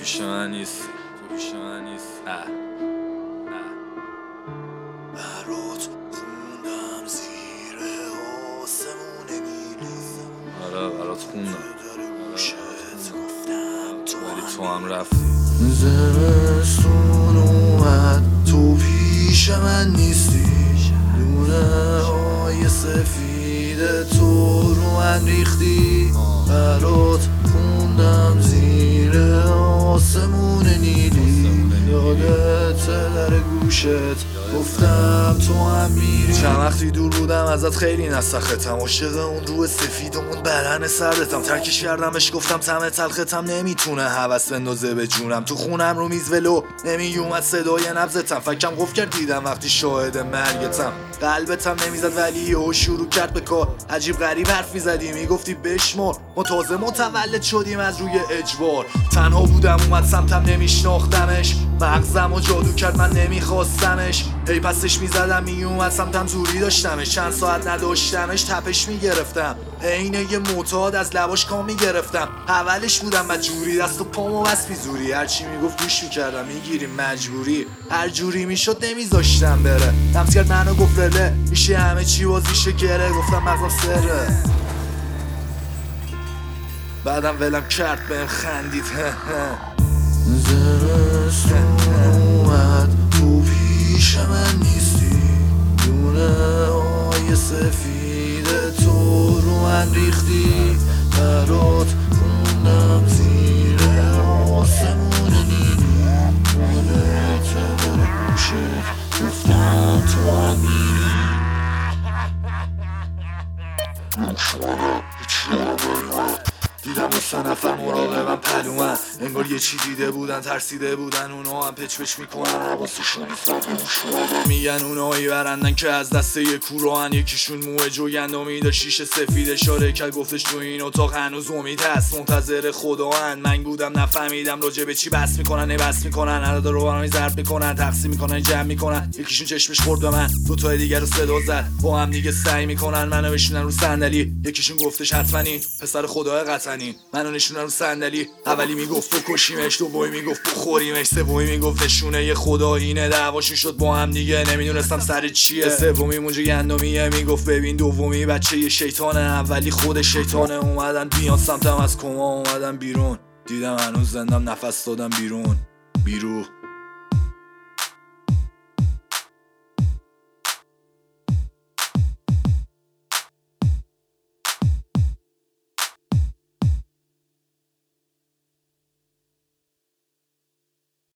پیش من نیست، تو پیش من نیست. برات خوندم زیر آسمون نیلی. آره برات خوندم، گوشت گفتم تو ولی تو هم رفتی. زمستون اومد تو پیش من نیستی. لونه های سفید تو رو من ریختی. برات خوندم زیر آسمون نیلی. یادت در گوشت گفتم تو هم میری. چند وقتی دور بودم ازت خیلی نسختم. عاشق اون روح سفیدمون بدن سردتم. ترکش کردمش گفتم طعم تلختم نمیتونه هوس بندازه به جونم. تو خونم رو میز ولو نمیومد صدای نبضتم. فکرم قفل کرد دیدم وقتی شاهد مرگتم. قلبتم نمیزد ولی یهو شروع کرد به کار. عجیب غریب حرف میزدی میگفتی بشمار. ما تازه متولد شدیم از روی اجبار. تنها بودم اومد سمتم نمیشناختمش. مغزم و جادو کرد من نمیخواستمش. هی پسش میزدم میومد سمتم زوری داشتمش. چند ساعت نداشتمش تپش میگرفتم. عین یه معتاد از لباش کام میگرفتم. اولش بودم مجبوری دست و پامو بس بیزوری. هرچی میگفت گوش میکردم میگیریم مجبوری. هر جوری میشد نمیذاشتم بره. لمس کرد منو گفت رله میشه همه چی بازیشه گره. گفتم مغزم سره. بعدم ولم کرد بهم خندید. زمستون اومد تو پیش من نیستی. لونه های سفید تو رو من ریختی. برات خوندم زیر آسمون نیلی. یادت در گوشت گفتم تو هم میری. دیدم و 3 نفر مراقبم پلومن. انگار یه چی دیده بودن ترسیده بودن. اونا هم پچ پچ میکنن حواسشون نیست. میگن اونایی برندن که از دست یه کوراهن. یکیشون موه جوگندمی داشت شیشه سفید اشاره کرد گفتش تو این اتاق هنوز امید هست. منتظر خداهن. من بودم نفهمیدم راجع به چی بس میکنن. بس میکنن عددا رو برام ضرب میکنن. تقسیم میکنن جمع میکنن. یکیشون چشمش خورد به من. دو تا دیگه رو صدا زد با هم دیگه سعی میکنن منو بشونن رو صندلی. یکیشون گفتش حتما این پسر خدای قطنی. منو نشونن رو صندلی. اولی میگفت بکشیمش، دومی میگفت بخوریمش، سومی میگفت نشونه یه خدا اینه. دعواشون شد با هم دیگه نمیدونستم سر چیه. سومی موج گندمیه میگفت ببین دومی بچه یه شیطانه. اولی خود شیطانه. اومدن بیان سمتم از کما اومدن بیرون. دیدم هنوز زندم نفس دادم بیرون.